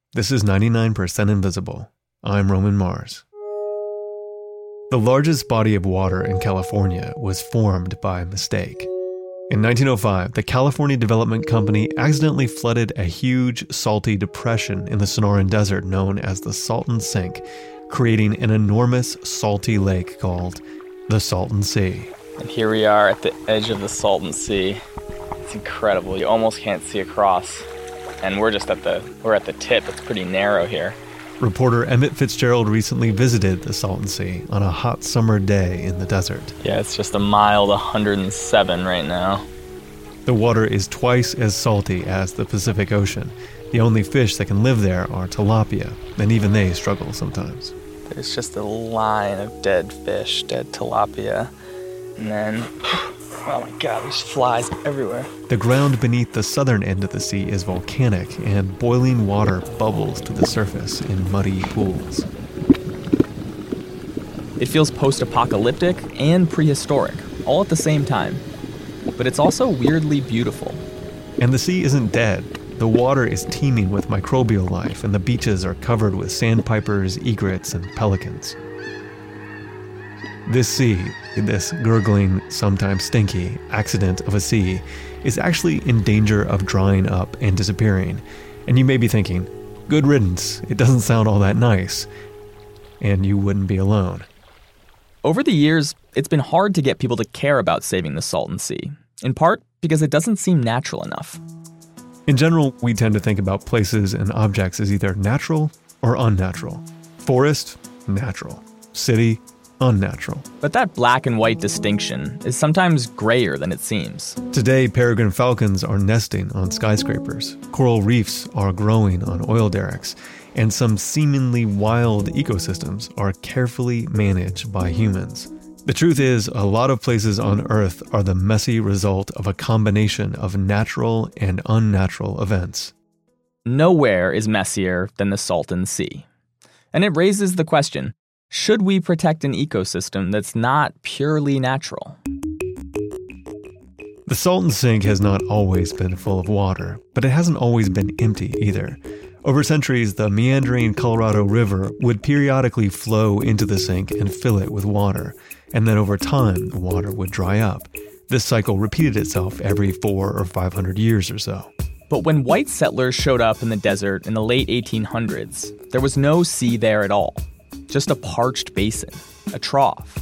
This is 99% Invisible. I'm Roman Mars. The largest body of water in California was formed by mistake. In 1905, the California Development Company accidentally flooded a huge salty depression in the Sonoran Desert known as the Salton Sink, creating an enormous salty lake called the Salton Sea. And here we are at the edge of the Salton Sea. It's incredible. You almost can't see across. And we're at the tip. It's pretty narrow here. Reporter Emmett Fitzgerald recently visited the Salton Sea on a hot summer day in the desert. Yeah, it's just a mile to 107 right now. The water is twice as salty as the Pacific Ocean. The only fish that can live there are tilapia, and even they struggle sometimes. There's just a line of dead fish, dead tilapia. And then, oh my God, there's flies everywhere. The ground beneath the southern end of the sea is volcanic, and boiling water bubbles to the surface in muddy pools. It feels post-apocalyptic and prehistoric, all at the same time. But it's also weirdly beautiful. And the sea isn't dead. The water is teeming with microbial life, and the beaches are covered with sandpipers, egrets, and pelicans. This sea, this gurgling, sometimes stinky accident of a sea, is actually in danger of drying up and disappearing. And you may be thinking, good riddance, it doesn't sound all that nice. And you wouldn't be alone. Over the years, it's been hard to get people to care about saving the Salton Sea, in part because it doesn't seem natural enough. In general, we tend to think about places and objects as either natural or unnatural. Forest, natural. City, unnatural. But that black and white distinction is sometimes grayer than it seems. Today, peregrine falcons are nesting on skyscrapers. Coral reefs are growing on oil derricks. And some seemingly wild ecosystems are carefully managed by humans. The truth is, a lot of places on Earth are the messy result of a combination of natural and unnatural events. Nowhere is messier than the Salton Sea. And it raises the question, should we protect an ecosystem that's not purely natural? The Salton Sink has not always been full of water, but it hasn't always been empty either. Over centuries, the meandering Colorado River would periodically flow into the sink and fill it with water. And then over time, the water would dry up. This cycle repeated itself every 400 or 500 years or so. But when white settlers showed up in the desert in the late 1800s, there was no sea there at all. Just a parched basin, a trough,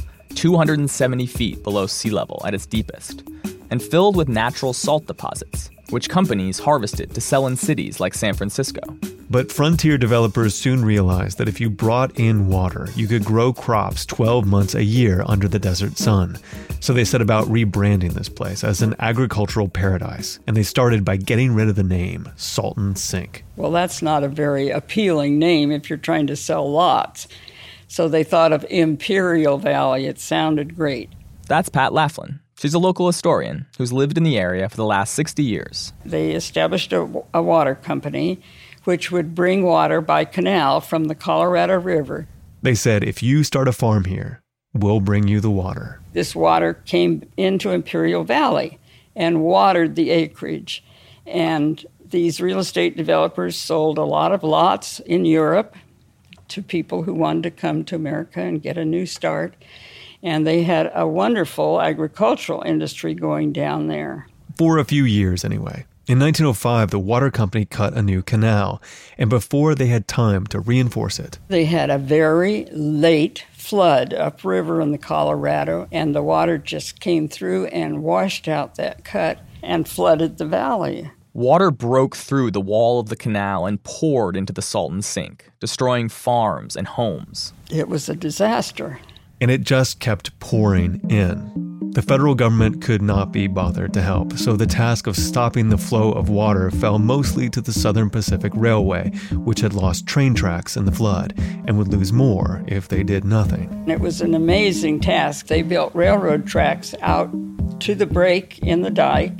270 feet below sea level at its deepest, and filled with natural salt deposits, which companies harvested to sell in cities like San Francisco. But frontier developers soon realized that if you brought in water, you could grow crops 12 months a year under the desert sun. So they set about rebranding this place as an agricultural paradise, and they started by getting rid of the name Salton Sink. Well, that's not a very appealing name if you're trying to sell lots. So they thought of Imperial Valley. It sounded great. That's Pat Laughlin. She's a local historian who's lived in the area for the last 60 years. They established a water company which would bring water by canal from the Colorado River. They said, if you start a farm here, we'll bring you the water. This water came into Imperial Valley and watered the acreage. And these real estate developers sold a lot of lots in Europe to people who wanted to come to America and get a new start. And they had a wonderful agricultural industry going down there. For a few years, anyway. In 1905, the water company cut a new canal, and before they had time to reinforce it, they had a very late flood upriver in the Colorado, and the water just came through and washed out that cut and flooded the valley. Water broke through the wall of the canal and poured into the Salton Sink, destroying farms and homes. It was a disaster. And it just kept pouring in. The federal government could not be bothered to help, so the task of stopping the flow of water fell mostly to the Southern Pacific Railway, which had lost train tracks in the flood and would lose more if they did nothing. It was an amazing task. They built railroad tracks out to the break in the dike,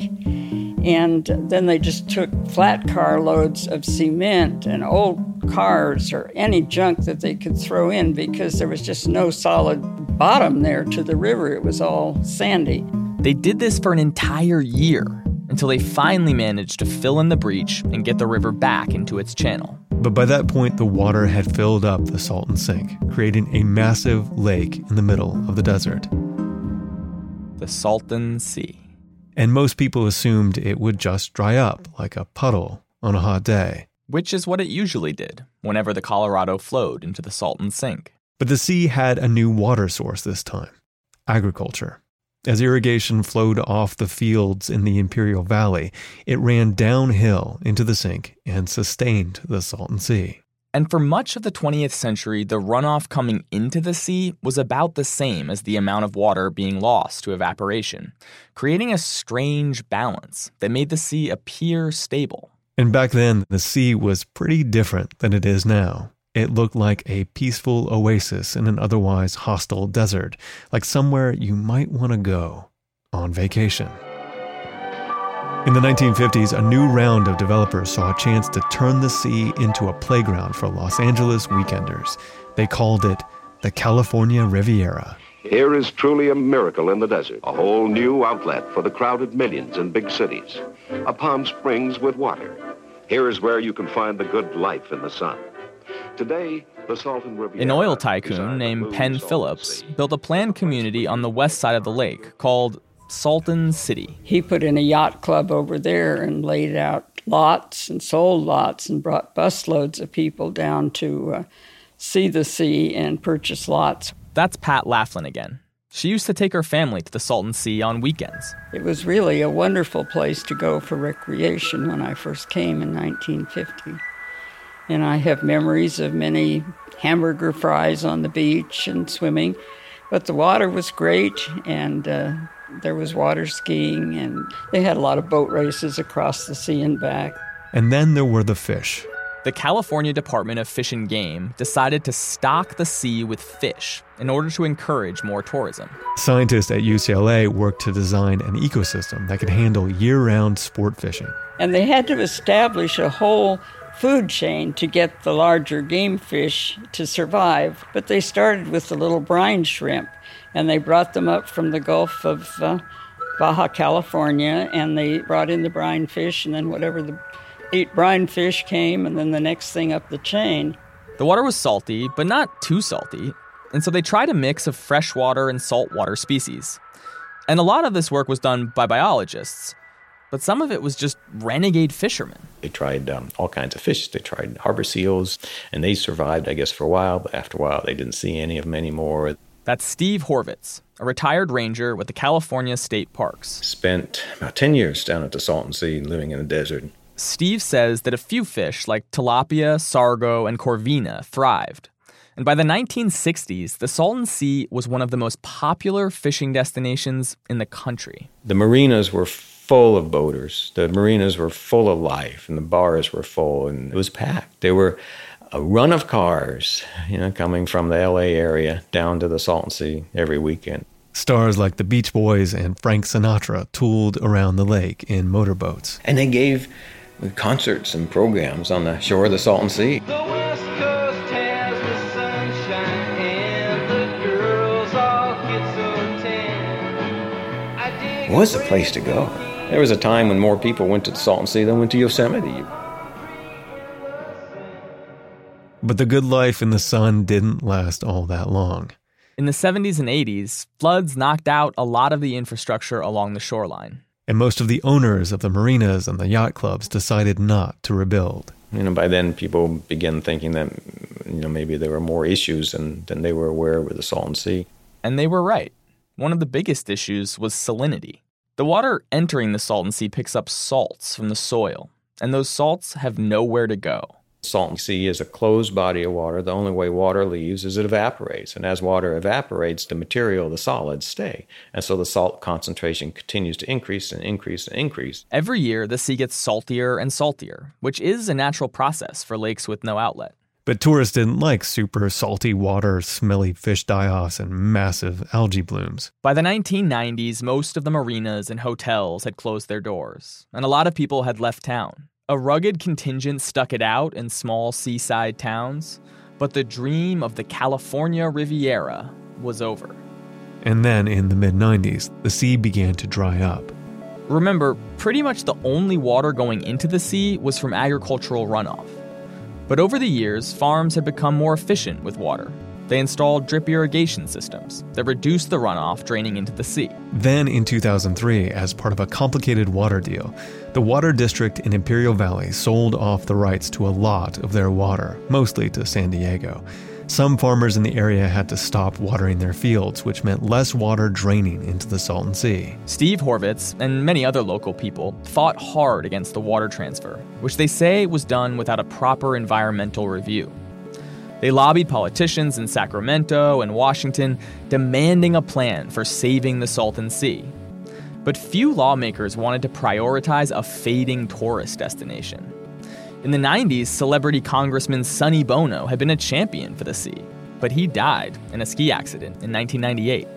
and then they just took flat car loads of cement and old cars or any junk that they could throw in because there was just no solid bottom there to the river. It was all sandy. They did this for an entire year until they finally managed to fill in the breach and get the river back into its channel. But by that point, the water had filled up the Salton Sink, creating a massive lake in the middle of the desert. The Salton Sea. And most people assumed it would just dry up like a puddle on a hot day. Which is what it usually did whenever the Colorado flowed into the Salton Sink. But the sea had a new water source this time: agriculture. As irrigation flowed off the fields in the Imperial Valley, it ran downhill into the sink and sustained the Salton Sea. And for much of the 20th century, the runoff coming into the sea was about the same as the amount of water being lost to evaporation, creating a strange balance that made the sea appear stable. And back then, the sea was pretty different than it is now. It looked like a peaceful oasis in an otherwise hostile desert, like somewhere you might want to go on vacation. In the 1950s, a new round of developers saw a chance to turn the sea into a playground for Los Angeles weekenders. They called it the California Riviera. Here is truly a miracle in the desert, a whole new outlet for the crowded millions in big cities. A Palm Springs with water. Here is where you can find the good life in the sun. Today, the Salton Riviera... An oil tycoon named Penn Phillips built a planned community on the west side of the lake called Salton City. He put in a yacht club over there and laid out lots and sold lots and brought busloads of people down to see the sea and purchase lots. That's Pat Laughlin again. She used to take her family to the Salton Sea on weekends. It was really a wonderful place to go for recreation when I first came in 1950. And I have memories of many hamburger fries on the beach and swimming. But the water was great, and there was water skiing, and they had a lot of boat races across the sea and back. And then there were the fish. The California Department of Fish and Game decided to stock the sea with fish in order to encourage more tourism. Scientists at UCLA worked to design an ecosystem that could handle year-round sport fishing. And they had to establish a whole food chain to get the larger game fish to survive. But they started with the little brine shrimp, and they brought them up from the Gulf of Baja California, and they brought in the brine fish, and then whatever the 8 brine fish came, and then the next thing up the chain. The water was salty, but not too salty, and so they tried a mix of freshwater and saltwater species. And a lot of this work was done by biologists, but some of it was just renegade fishermen. They tried all kinds of fish. They tried harbor seals, and they survived, I guess, for a while, but after a while they didn't see any of them anymore. That's Steve Horvitz, a retired ranger with the California State Parks. Spent about 10 years down at the Salton Sea living in the desert. Steve says that a few fish like tilapia, sargo, and corvina thrived. And by the 1960s, the Salton Sea was one of the most popular fishing destinations in the country. The marinas were full of boaters. The marinas were full of life, and the bars were full, and it was packed. There were a run of cars, coming from the LA area down to the Salton Sea every weekend. Stars like the Beach Boys and Frank Sinatra tooled around the lake in motorboats. And they gave concerts and programs on the shore of the Salton Sea. The West Coast has the sunshine and the girls all get so tan. It was a place to go. There was a time when more people went to the Salton Sea than went to Yosemite. But the good life in the sun didn't last all that long. In the 70s and 80s, floods knocked out a lot of the infrastructure along the shoreline. And most of the owners of the marinas and the yacht clubs decided not to rebuild. By then people began thinking that, maybe there were more issues than they were aware with the Salton Sea. And they were right. One of the biggest issues was salinity. The water entering the Salton Sea picks up salts from the soil, and those salts have nowhere to go. Salton Sea is a closed body of water. The only way water leaves is it evaporates. And as water evaporates, the material, the solids, stay. And so the salt concentration continues to increase and increase and increase. Every year, the sea gets saltier and saltier, which is a natural process for lakes with no outlet. But tourists didn't like super salty water, smelly fish die-offs, and massive algae blooms. By the 1990s, most of the marinas and hotels had closed their doors, and a lot of people had left town. A rugged contingent stuck it out in small seaside towns, but the dream of the California Riviera was over. And then in the mid-90s, the sea began to dry up. Remember, pretty much the only water going into the sea was from agricultural runoff. But over the years, farms have become more efficient with water. They installed drip irrigation systems that reduced the runoff draining into the sea. Then in 2003, as part of a complicated water deal, the Water District in Imperial Valley sold off the rights to a lot of their water, mostly to San Diego. Some farmers in the area had to stop watering their fields, which meant less water draining into the Salton Sea. Steve Horvitz and many other local people fought hard against the water transfer, which they say was done without a proper environmental review. They lobbied politicians in Sacramento and Washington, demanding a plan for saving the Salton Sea. But few lawmakers wanted to prioritize a fading tourist destination. In the 90s, celebrity Congressman Sonny Bono had been a champion for the sea, but he died in a ski accident in 1998.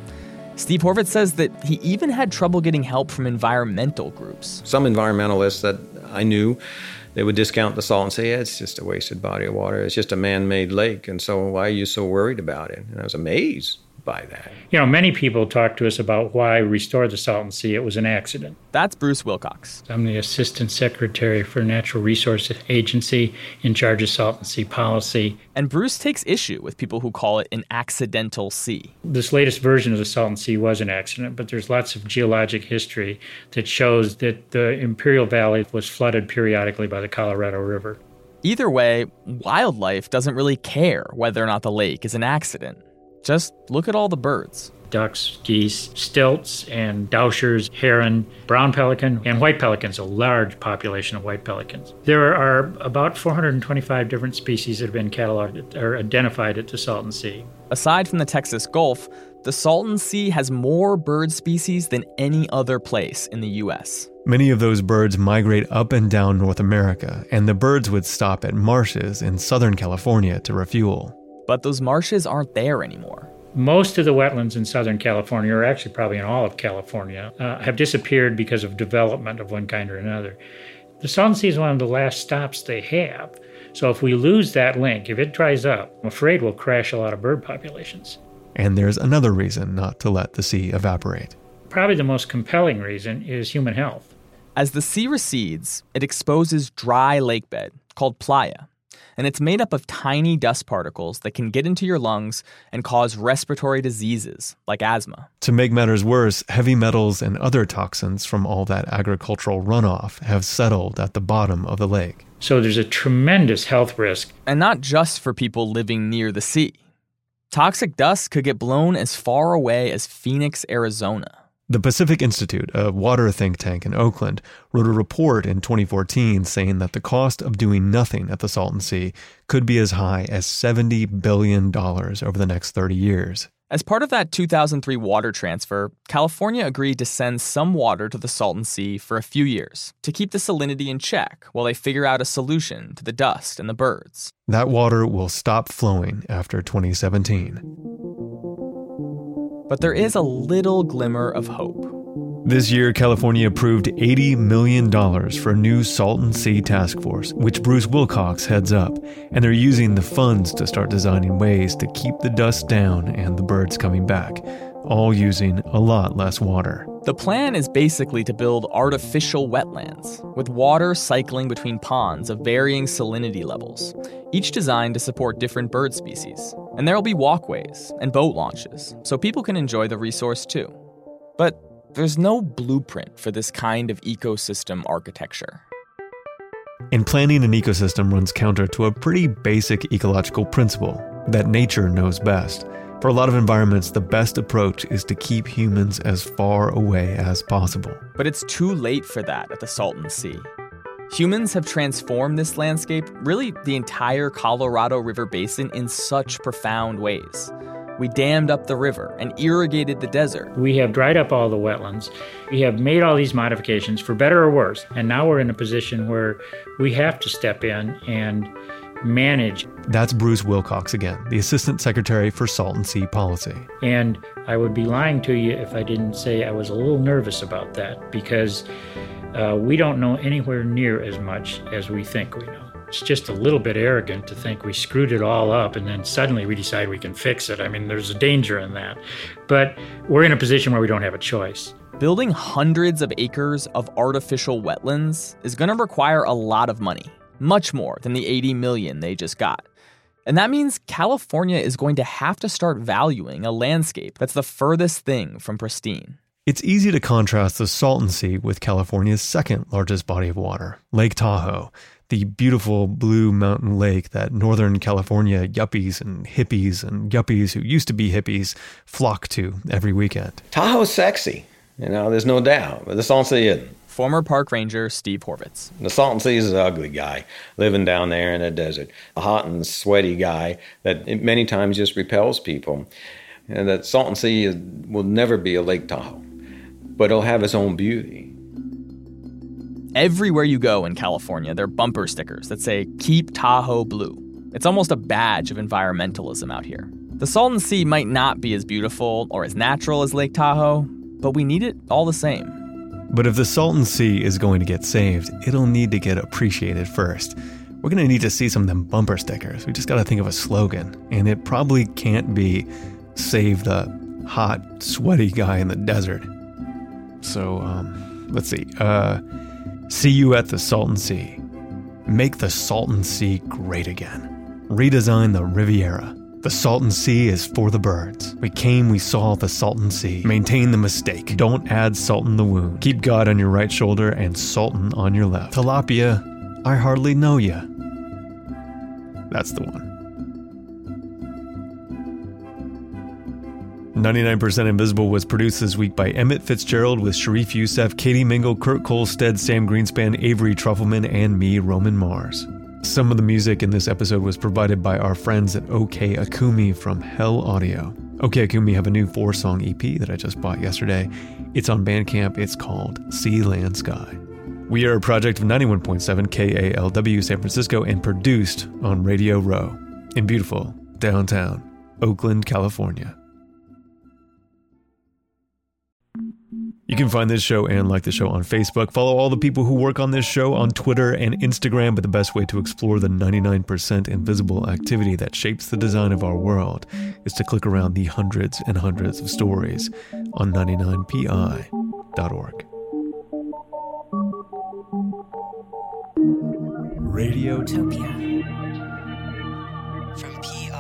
Steve Horvitz says that he even had trouble getting help from environmental groups. Some environmentalists that I knew, they would discount the salt and say, yeah, it's just a wasted body of water. It's just a man-made lake, and so why are you so worried about it? And I was amazed by that. You know, many people talk to us about why restore the Salton Sea. It was an accident. That's Bruce Wilcox. I'm the Assistant Secretary for Natural Resources Agency in charge of Salton Sea policy. And Bruce takes issue with people who call it an accidental sea. This latest version of the Salton Sea was an accident, but there's lots of geologic history that shows that the Imperial Valley was flooded periodically by the Colorado River. Either way, wildlife doesn't really care whether or not the lake is an accident. Just look at all the birds. Ducks, geese, stilts, and dowshers, heron, brown pelican, and white pelicans, a large population of white pelicans. There are about 425 different species that have been cataloged or identified at the Salton Sea. Aside from the Texas Gulf, the Salton Sea has more bird species than any other place in the U.S. Many of those birds migrate up and down North America, and the birds would stop at marshes in Southern California to refuel. But those marshes aren't there anymore. Most of the wetlands in Southern California, or actually probably in all of California, have disappeared because of development of one kind or another. The Salton Sea is one of the last stops they have. So if we lose that link, if it dries up, I'm afraid we'll crash a lot of bird populations. And there's another reason not to let the sea evaporate. Probably the most compelling reason is human health. As the sea recedes, it exposes dry lakebed called playa. And it's made up of tiny dust particles that can get into your lungs and cause respiratory diseases like asthma. To make matters worse, heavy metals and other toxins from all that agricultural runoff have settled at the bottom of the lake. So there's a tremendous health risk. And not just for people living near the sea. Toxic dust could get blown as far away as Phoenix, Arizona. The Pacific Institute, a water think tank in Oakland, wrote a report in 2014 saying that the cost of doing nothing at the Salton Sea could be as high as $70 billion over the next 30 years. As part of that 2003 water transfer, California agreed to send some water to the Salton Sea for a few years to keep the salinity in check while they figure out a solution to the dust and the birds. That water will stop flowing after 2017. But there is a little glimmer of hope. This year, California approved $80 million for a new Salton Sea task force, which Bruce Wilcox heads up, and they're using the funds to start designing ways to keep the dust down and the birds coming back, all using a lot less water. The plan is basically to build artificial wetlands, with water cycling between ponds of varying salinity levels, each designed to support different bird species. And there'll be walkways and boat launches, so people can enjoy the resource too. But there's no blueprint for this kind of ecosystem architecture. And planning an ecosystem runs counter to a pretty basic ecological principle that nature knows best. For a lot of environments, the best approach is to keep humans as far away as possible. But it's too late for that at the Salton Sea. Humans have transformed this landscape, really the entire Colorado River Basin, in such profound ways. We dammed up the river and irrigated the desert. We have dried up all the wetlands. We have made all these modifications for better or worse. And now we're in a position where we have to step in and manage. That's Bruce Wilcox again, the Assistant Secretary for Salton Sea Policy. And I would be lying to you if I didn't say I was a little nervous about that, because we don't know anywhere near as much as we think we know. It's just a little bit arrogant to think we screwed it all up and then suddenly we decide we can fix it. I mean, there's a danger in that. But we're in a position where we don't have a choice. Building hundreds of acres of artificial wetlands is going to require a lot of money. much more than the 80 million they just got. And that means California is going to have to start valuing a landscape that's the furthest thing from pristine. It's easy to contrast the Salton Sea with California's second largest body of water, Lake Tahoe, the beautiful blue mountain lake that Northern California yuppies and yuppies who used to be hippies flock to every weekend. Tahoe's sexy, there's no doubt, but the Salton Sea isn't. Former park ranger Steve Horvitz. The Salton Sea is an ugly guy living down there in the desert, a hot and sweaty guy that many times just repels people. And that Salton Sea will never be a Lake Tahoe, but it'll have its own beauty. Everywhere you go in California, there are bumper stickers that say, "Keep Tahoe Blue." It's almost a badge of environmentalism out here. The Salton Sea might not be as beautiful or as natural as Lake Tahoe, but we need it all the same. But if the Salton Sea is going to get saved, it'll need to get appreciated first. We're going to need to see some of them bumper stickers. We just got to think of a slogan, and it probably can't be "Save the hot, sweaty guy in the desert." So, let's see. See you at the Salton Sea. Make the Salton Sea great again. Redesign the Riviera. The Salton Sea is for the birds. We came, we saw the Salton Sea. Maintain the mistake. Don't add salt in the wound. Keep God on your right shoulder and Salton on your left. Tilapia, I hardly know ya. That's the one. 99% Invisible was produced this week by Emmett Fitzgerald with Sharif Youssef, Katie Mingle, Kurt Kolstad, Sam Greenspan, Avery Trufelman, and me, Roman Mars. Some of the music in this episode was provided by our friends at OK Akumi from Hell Audio. OK Akumi have a new 4-song EP that I just bought yesterday. It's on Bandcamp. It's called Sea, Land, Sky. We are a project of 91.7 KALW San Francisco and produced on Radio Row in beautiful downtown Oakland, California. You can find this show and like the show on Facebook. Follow all the people who work on this show on Twitter and Instagram, but the best way to explore the 99% invisible activity that shapes the design of our world is to click around the hundreds and hundreds of stories on 99pi.org. Radiotopia from PI.